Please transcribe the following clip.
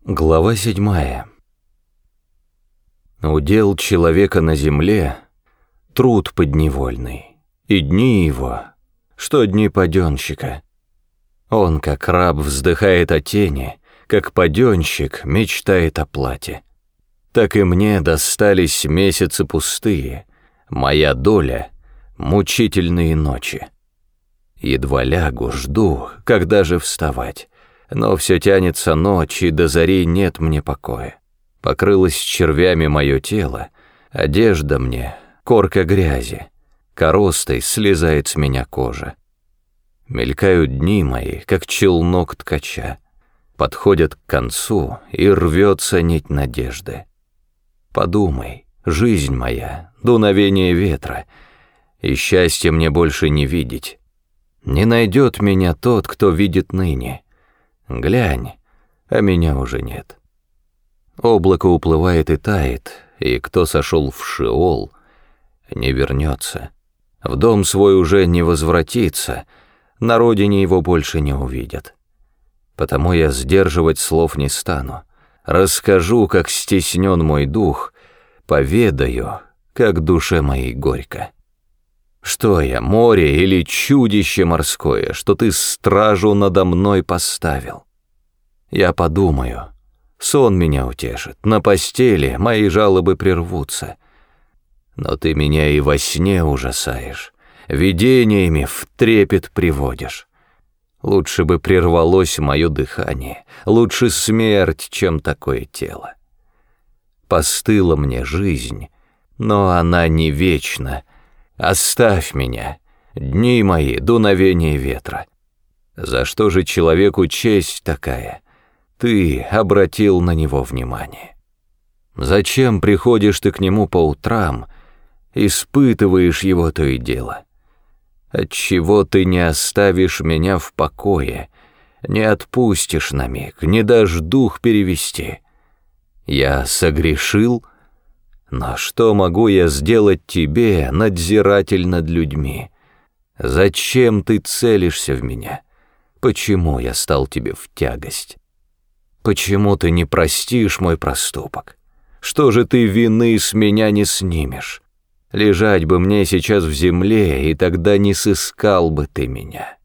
Глава 7. Удел человека на земле — труд подневольный, и дни его, что дни паденщика. Он, как раб, вздыхает о тени, как паденщик мечтает о плате. Так и мне достались месяцы пустые, моя доля — мучительные ночи. Едва лягу, жду, когда же вставать. Но все тянется ночь, и до зари нет мне покоя. Покрылось червями мое тело, одежда мне — корка грязи, коростой слезает с меня кожа. Мелькают дни мои, как челнок ткача, подходят к концу, и рвется нить надежды. Подумай, жизнь моя, дуновение ветра, и счастья мне больше не видеть. Не найдет меня тот, кто видит ныне. Глянь, а меня уже нет. Облако уплывает и тает, и кто сошел в Шеол, не вернется. В дом свой уже не возвратится, на родине его больше не увидят. Потому я сдерживать слов не стану. Расскажу, как стеснен мой дух, поведаю, как душе моей горько. Что я, море или чудище морское, что ты стражу надо мной поставил? Я подумаю, сон меня утешит, на постели мои жалобы прервутся. Но ты меня и во сне ужасаешь, видениями в трепет приводишь. Лучше бы прервалось мое дыхание, лучше смерть, чем такое тело. Постыла мне жизнь, но она не вечна. Оставь меня, дни мои, дуновение ветра. За что же человеку честь такая? Ты обратил на него внимание. Зачем приходишь ты к нему по утрам, испытываешь его то и дело? Отчего ты не оставишь меня в покое, не отпустишь на миг, не дашь дух перевести? Я согрешил? Но что могу я сделать тебе, надзиратель над людьми? Зачем ты целишься в меня? Почему я стал тебе в тягость? Почему ты не простишь мой проступок? Что же ты вины с меня не снимешь? Лежать бы мне сейчас в земле, и тогда не сыскал бы ты меня.